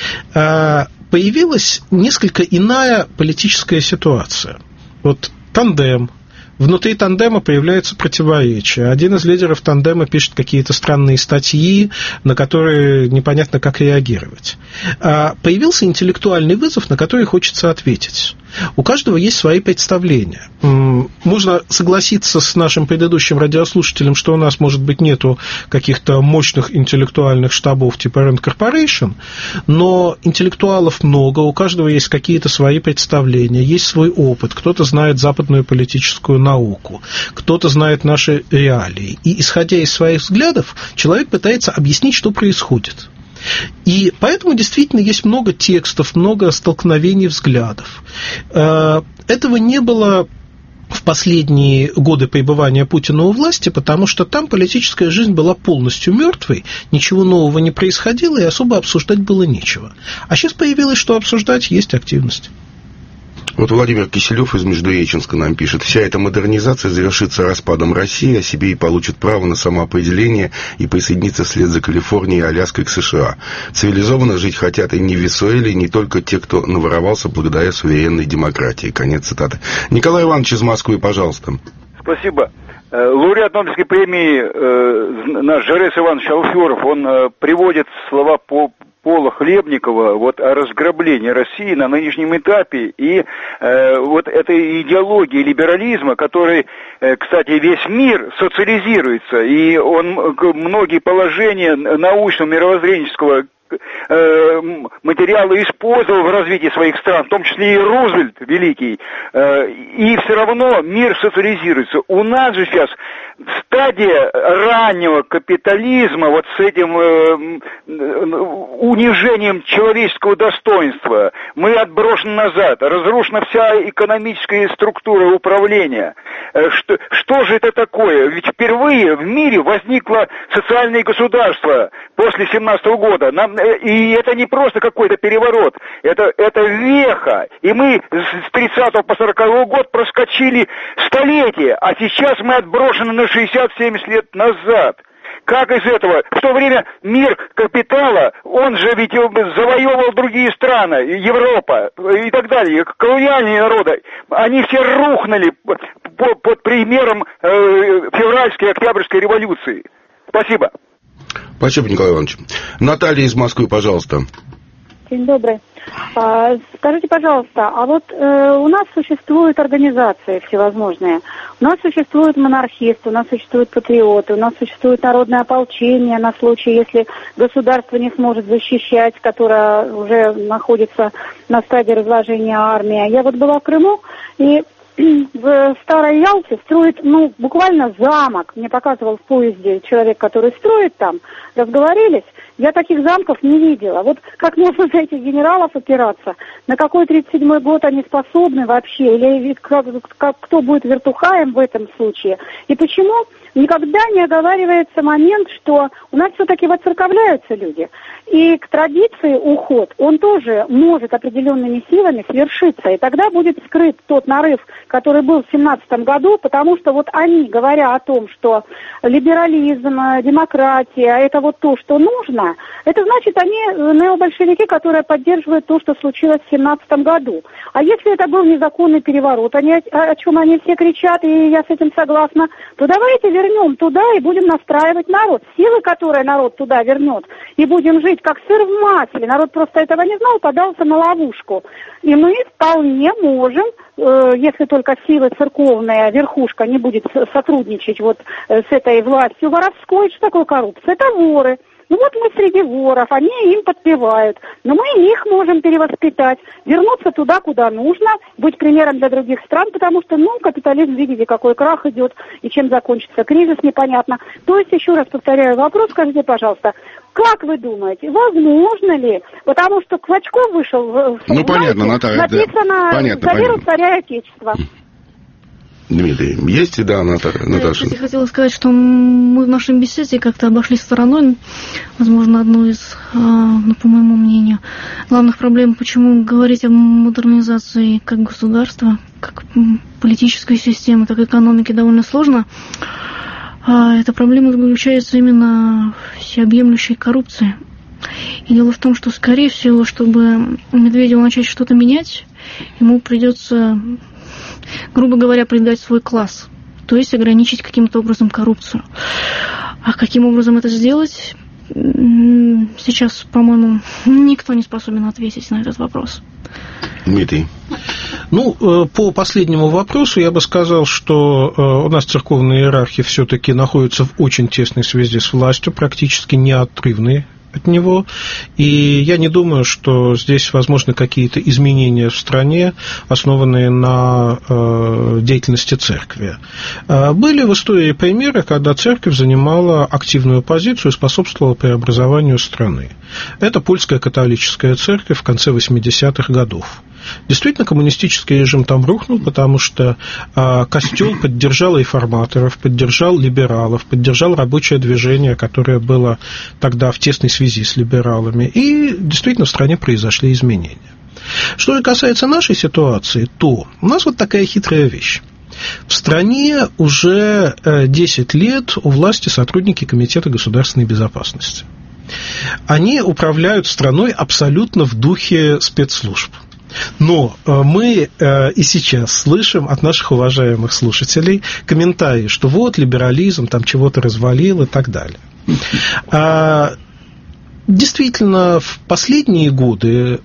Speaker 3: Появилась несколько иная политическая ситуация. Вот тандем. Внутри тандема появляются противоречия. Один из лидеров тандема пишет какие-то странные статьи, на которые непонятно, как реагировать. Появился интеллектуальный вызов, на который хочется ответить. У каждого есть свои представления. Можно согласиться с нашим предыдущим радиослушателем, что у нас, может быть, нету каких-то мощных интеллектуальных штабов типа Rand Corporation, но интеллектуалов много, у каждого есть какие-то свои представления, есть свой опыт. Кто-то знает западную политическую науку, кто-то знает наши реалии. И, исходя из своих взглядов, человек пытается объяснить, что происходит. И поэтому действительно есть много текстов, много столкновений взглядов. Этого не было в последние годы пребывания Путина у власти, потому что там политическая жизнь была полностью мертвой, ничего нового не происходило, и особо обсуждать было нечего. А сейчас появилось, что обсуждать, есть активность.
Speaker 1: Вот Владимир Киселев из Междуреченска нам пишет: вся эта модернизация завершится распадом России, а себе и получит право на самоопределение и присоединиться вслед за Калифорнией и Аляской к США. Цивилизованно жить хотят и не в Венесуэле, не только те, кто наворовался благодаря суверенной демократии. Конец цитаты. Николай Иванович из Москвы, пожалуйста.
Speaker 9: Спасибо. Лауреат Нобелевской премии наш Жарес Иванович Алферов, он приводит слова Пола Хлебникова вот о разграблении России на нынешнем этапе и вот этой идеологии либерализма, который, кстати, весь мир социализируется, и он многие положения научно-мировоззренческого материалы использовал в развитии своих стран, в том числе и Рузвельт великий, и все равно мир социализируется. У нас же сейчас стадия раннего капитализма вот с этим унижением человеческого достоинства. Мы отброшены назад, разрушена вся экономическая структура управления. Что же это такое? Ведь впервые в мире возникло социальное государство после 17-го года. И это не просто какой-то переворот, это веха. И мы с 30 по 40 год проскочили столетие, а сейчас мы отброшены на 60-70 лет назад. Как из этого? В то время мир капитала, он же ведь завоевывал другие страны, Европа и так далее. Колониальные народы, они все рухнули под примером февральской и октябрьской революции. Спасибо.
Speaker 1: Спасибо, Николай Иванович. Наталья из Москвы, пожалуйста.
Speaker 10: День добрый. Скажите, пожалуйста, а вот у нас существуют организации всевозможные, у нас существуют монархисты, у нас существуют патриоты, у нас существует народное ополчение на случай, если государство не сможет защищать, которое уже находится на стадии разложения армии. Я вот была в Крыму, и в Старой Ялте строит, буквально замок. Мне показывал в поезде человек, который строит там. Разговорились. Я таких замков не видела. Вот как можно на этих генералов опираться? На какой 37-й год они способны вообще? Или кто будет вертухаем в этом случае? И почему никогда не оговаривается момент, что у нас все-таки воцерковляются люди? И к традиции уход, он тоже может определенными силами свершиться. И тогда будет скрыт тот нарыв, который был в 17 году, потому что вот они, говоря о том, что либерализм, демократия, это вот то, что нужно, это значит, они необольшевики, которые поддерживают то, что случилось в 17 году. А если это был незаконный переворот, о чем они все кричат, и я с этим согласна, то давайте вернем туда и будем настраивать народ. Силы, которые народ туда вернет, и будем жить как сыр в масле. Народ просто этого не знал, подался на ловушку. И мы вполне можем, если только силы церковная верхушка не будет сотрудничать вот с этой властью воровской. Что такое коррупция? Это воры. Ну вот мы среди воров, они им подпевают. Но мы их можем перевоспитать, вернуться туда, куда нужно, быть примером для других стран, потому что, капитализм, видите, какой крах идет, и чем закончится кризис, непонятно. То есть, еще раз повторяю вопрос, скажите, пожалуйста, как вы думаете, возможно ли, потому что Клочков вышел в
Speaker 1: понятно, Наталья,
Speaker 10: написано «За веру царя и отечества».
Speaker 1: Дмитрий, есть? Да, Наташа.
Speaker 4: Я, кстати, хотела сказать, что мы в нашей беседе как-то обошли стороной, возможно, одну из, по моему мнению, главных проблем, почему говорить о модернизации как государства, как политической системы, так и экономики довольно сложно. Эта проблема заключается именно в всеобъемлющей коррупции. И дело в том, что, скорее всего, чтобы Медведеву начать что-то менять, ему придется, грубо говоря, предать свой класс, то есть ограничить каким-то образом коррупцию. А каким образом это сделать, сейчас, по-моему, никто не способен ответить на этот вопрос.
Speaker 1: Дмитрий.
Speaker 3: По последнему вопросу я бы сказал, что у нас церковные иерархи все-таки находятся в очень тесной связи с властью, практически неотрывные от него, и я не думаю, что здесь возможны какие-то изменения в стране, основанные на деятельности церкви. Были в истории примеры, когда церковь занимала активную позицию и способствовала преобразованию страны. Это Польская католическая церковь в конце 80-х годов. Действительно, коммунистический режим там рухнул, потому что костел поддержал реформаторов, поддержал либералов, поддержал рабочее движение, которое было тогда в тесной связи с либералами. И действительно в стране произошли изменения. Что же касается нашей ситуации, то у нас вот такая хитрая вещь. В стране уже 10 лет у власти сотрудники Комитета государственной безопасности. Они управляют страной абсолютно в духе спецслужб. Но мы и сейчас слышим от наших уважаемых слушателей комментарии, что вот либерализм там чего-то развалил и так далее. Действительно, в последние годы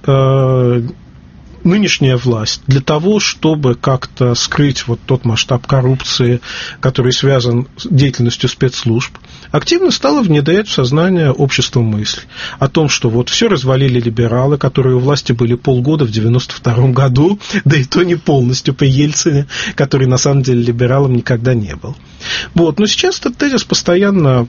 Speaker 3: нынешняя власть для того, чтобы как-то скрыть вот тот масштаб коррупции, который связан с деятельностью спецслужб, активно стала внедрять в сознание общества мысль о том, что вот все развалили либералы, которые у власти были полгода в 1992 году, да и то не полностью при Ельцине, который на самом деле либералом никогда не был. Вот. Но сейчас этот тезис постоянно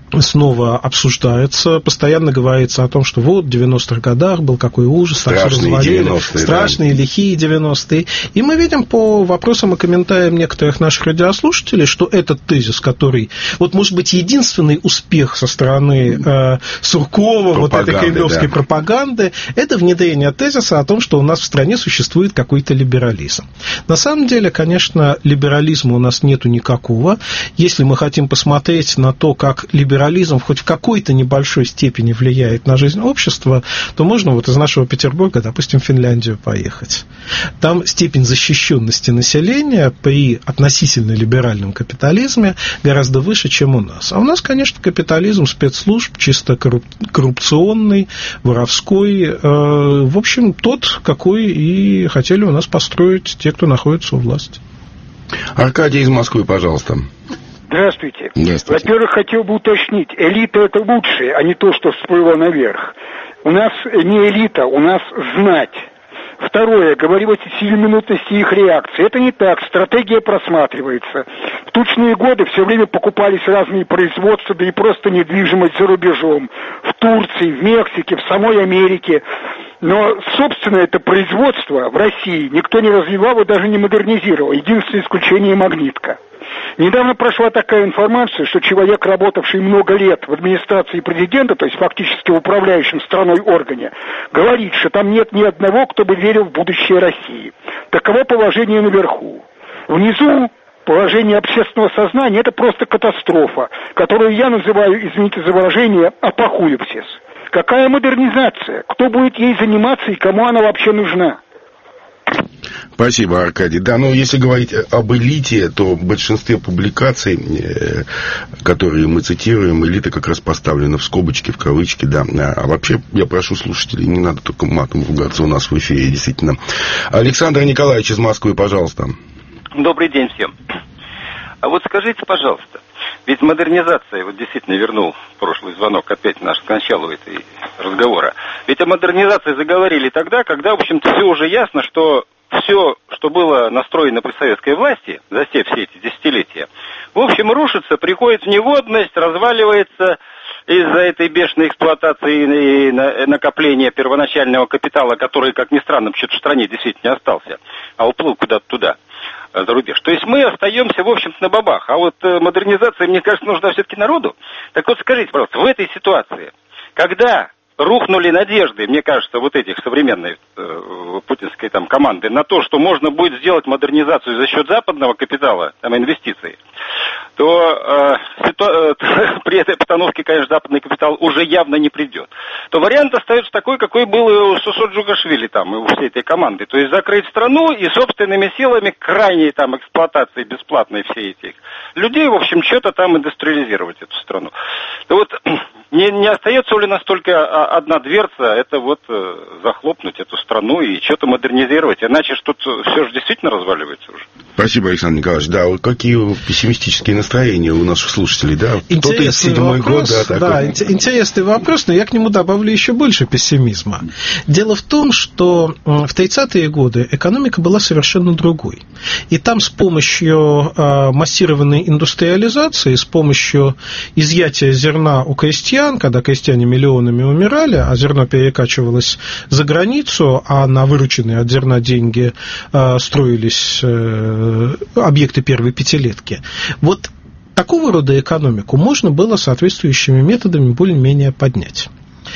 Speaker 3: снова обсуждается, постоянно говорится о том, что вот в 90-х годах был какой ужас, так все развалили, страшные, лихие 90-е. И мы видим по вопросам и комментариям некоторых наших радиослушателей, что этот тезис, который, вот может быть, единственный успех со стороны Суркова, вот этой кремлевской пропаганды, это внедрение тезиса о том, что у нас в стране существует какой-то либерализм. На самом деле, конечно, либерализма у нас нету никакого. Если мы хотим посмотреть на то, как либерализм хоть в какой-то небольшой степени влияет на жизнь общества, то можно вот из нашего Петербурга, допустим, в Финляндию поехать. Там степень защищенности населения при относительно либеральном капитализме гораздо выше, чем у нас. А у нас, конечно, капитализм спецслужб, чисто коррупционный, воровской, в общем, тот, какой и хотели у нас построить те, кто находится у власти.
Speaker 1: Аркадий из Москвы, пожалуйста.
Speaker 11: Здравствуйте. Во-первых, хотел бы уточнить, элита это лучшее, а не то, что всплыло наверх. У нас не элита, у нас знать. Второе, говорил о сиюминутности их реакции. Это не так, стратегия просматривается. В тучные годы все время покупались разные производства, да и просто недвижимость за рубежом. В Турции, в Мексике, в самой Америке. Но, собственно, это производство в России никто не развивал и даже не модернизировал. Единственное исключение — «Магнитка». Недавно прошла такая информация, что человек, работавший много лет в администрации президента, то есть фактически в управляющем страной органе, говорит, что там нет ни одного, кто бы верил в будущее России. Таково положение наверху. Внизу положение общественного сознания — это просто катастрофа, которую я называю, извините за выражение, апокалипсис. Какая модернизация? Кто будет ей заниматься и кому она вообще нужна?
Speaker 1: Спасибо, Аркадий. Да, ну, если говорить об элите, то в большинстве публикаций, которые мы цитируем, элита как раз поставлена в скобочки, в кавычки, да. А вообще, я прошу слушателей, не надо только матом ругаться у нас в эфире, действительно. Александр Николаевич из Москвы, пожалуйста.
Speaker 12: Добрый день всем. А вот скажите, пожалуйста, ведь модернизация, вот действительно вернул прошлый звонок опять наш к началу этой разговора, ведь о модернизации заговорили тогда, когда, в общем-то, все уже ясно, что все, что было настроено при советской власти за все эти десятилетия, в общем, рушится, приходит в негодность, разваливается из-за этой бешеной эксплуатации и накопления первоначального капитала, который, как ни странно, почему-то в стране действительно не остался, а уплыл куда-то туда, за рубеж. То есть мы остаемся, в общем-то, на бабах. А вот модернизация, мне кажется, нужна все-таки народу. Так вот, скажите, пожалуйста, в этой ситуации, когда рухнули надежды, мне кажется, вот этих современной путинской там команды на то, что можно будет сделать модернизацию за счет западного капитала, там, инвестиций, то при этой постановке, конечно, западный капитал уже явно не придет. То вариант остается такой, какой был и у Сусо Джугашвили там, и у всей этой команды. То есть закрыть страну и собственными силами крайней там эксплуатации бесплатной всей этих людей, в общем, что-то там индустриализировать эту страну. То вот не остается ли нас только одна дверца, это вот захлопнуть эту страну и что-то модернизировать, иначе что-то все же действительно разваливается уже.
Speaker 1: Спасибо, Александр Николаевич. Да, какие пессимистические настроения у наших слушателей, да? Кто-то из 7-й год, да, такой.
Speaker 3: Да, интересный вопрос, но я к нему добавлю еще больше пессимизма. Дело в том, что в 30-е годы экономика была совершенно другой. И там с помощью массированной индустриализации, с помощью изъятия зерна у крестьян, когда крестьяне миллионами умирали, а зерно перекачивалось за границу, а на вырученные от зерна деньги строились объекты первой пятилетки. Вот такого рода экономику можно было соответствующими методами более-менее поднять.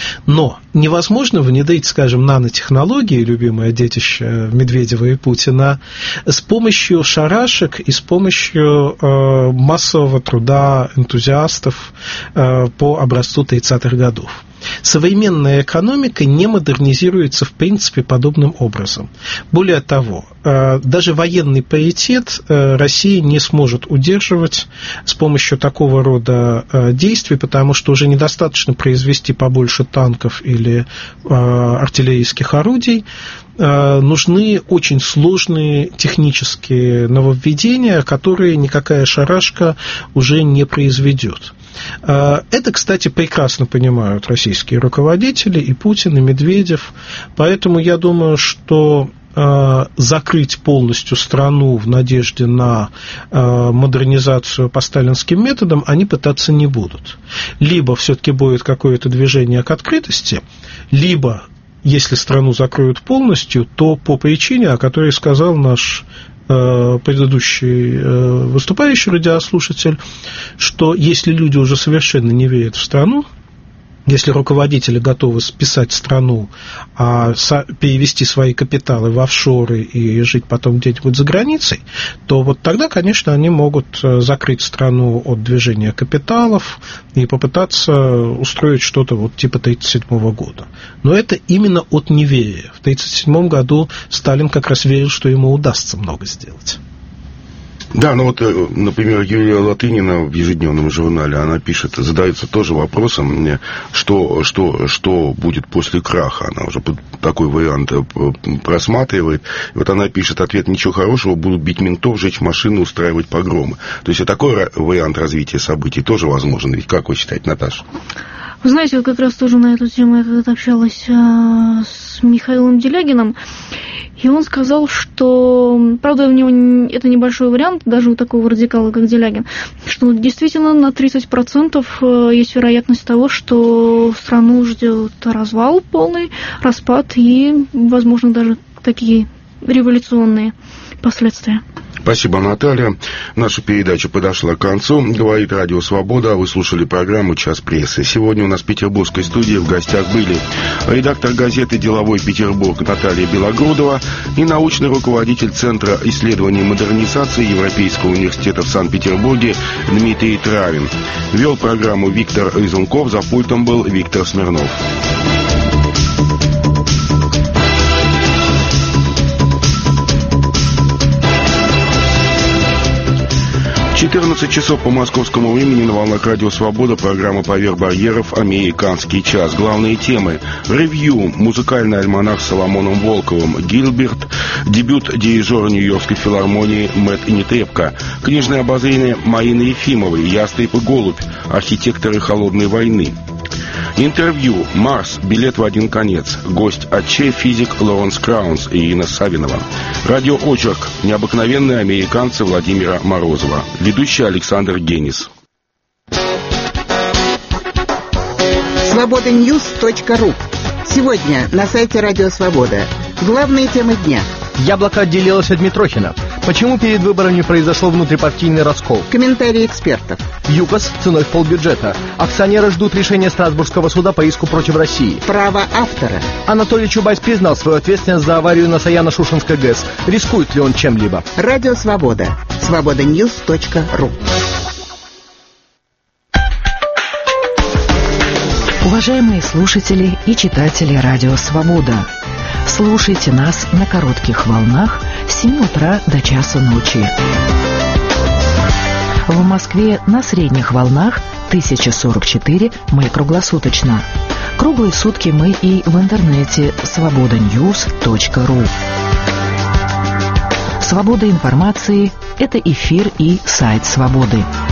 Speaker 3: Но невозможно внедрить, скажем, нанотехнологии, любимое детище Медведева и Путина, с помощью шарашек и с помощью массового труда энтузиастов по образцу 30-х годов. Современная экономика не модернизируется, в принципе, подобным образом. Более того, даже военный паритет Россия не сможет удерживать с помощью такого рода действий, потому что уже недостаточно произвести побольше танков или артиллерийских орудий. Нужны очень сложные технические нововведения, которые никакая шарашка уже не произведет. Это, кстати, прекрасно понимают российские руководители, и Путин, и Медведев. Поэтому я думаю, что закрыть полностью страну в надежде на модернизацию по сталинским методам они пытаться не будут. Либо все-таки будет какое-то движение к открытости, либо, если страну закроют полностью, то по причине, о которой сказал наш предыдущий выступающий радиослушатель, что если люди уже совершенно не верят в страну, если руководители готовы списать страну, а перевести свои капиталы в офшоры и жить потом где-нибудь за границей, то вот тогда, конечно, они могут закрыть страну от движения капиталов и попытаться устроить что-то вот типа 1937 года. Но это именно от неверия. В 1937 году Сталин как раз верил, что ему удастся много сделать.
Speaker 1: Да, ну вот, например, Юлия Латынина в ежедневном журнале, она пишет, задается тоже вопросом, что будет после краха. Она уже такой вариант просматривает. И вот она пишет ответ: ничего хорошего, будут бить ментов, жечь машины, устраивать погромы. То есть, и такой вариант развития событий тоже возможен. Ведь как вы считаете, Наташа?
Speaker 4: Вы знаете, вот как раз тоже на эту тему я когда-то общалась с Михаилом Делягиным, и он сказал, что, правда, у него это небольшой вариант, даже у такого радикала, как Делягин, что действительно на 30% есть вероятность того, что страну ждет развал полный, распад и, возможно, даже такие революционные последствия.
Speaker 1: Спасибо, Наталья. Наша передача подошла к концу. Говорит Радио Свобода. Вы слушали программу «Час прессы». Сегодня у нас в петербургской студии в гостях были редактор газеты «Деловой Петербург» Наталья Белогрудова и научный руководитель Центра исследований и модернизации Европейского университета в Санкт-Петербурге Дмитрий Травин. Вел программу Виктор Изунков. За пультом был Виктор Смирнов. 14 часов по московскому времени на волнах Радио Свобода. Программа «Поверх барьеров. Американский час». Главные темы: ревью, музыкальный альманах с Соломоном Волковым, Гилберт, дебют дирижера Нью-Йоркской филармонии Мэтт Нетебко, книжное обозрение Марины Ефимовой, «Ястреб и голубь. Архитекторы холодной войны». Интервью «Марс. Билет в один конец». Гость АЧ, физик Лоренс Краунс и Ирина Савинова. Радиоочерк «Необыкновенные американцы» Владимира Морозова. Ведущий Александр Генис.
Speaker 13: Свободаньюз.ру. Сегодня на сайте Радио Свобода. Главные темы дня.
Speaker 14: Яблоко отделилось от Митрохина. Почему перед выборами произошел внутрипартийный раскол?
Speaker 13: Комментарии экспертов.
Speaker 14: ЮКОС ценой в полбюджета. Акционеры ждут решения Страсбургского суда по иску против России.
Speaker 13: Право автора.
Speaker 14: Анатолий Чубайс признал свою ответственность за аварию на Саяно-Шушенской ГЭС. Рискует ли он чем-либо?
Speaker 13: Радио Свобода. Свободаньюз.ру.
Speaker 15: Уважаемые слушатели и читатели Радио Свобода, слушайте нас на коротких волнах с 7 утра до часу ночи. В Москве на средних волнах 1044 мы круглосуточно. Круглые сутки мы и в интернете свободаньюз.ру. Свобода информации – это эфир и сайт Свободы.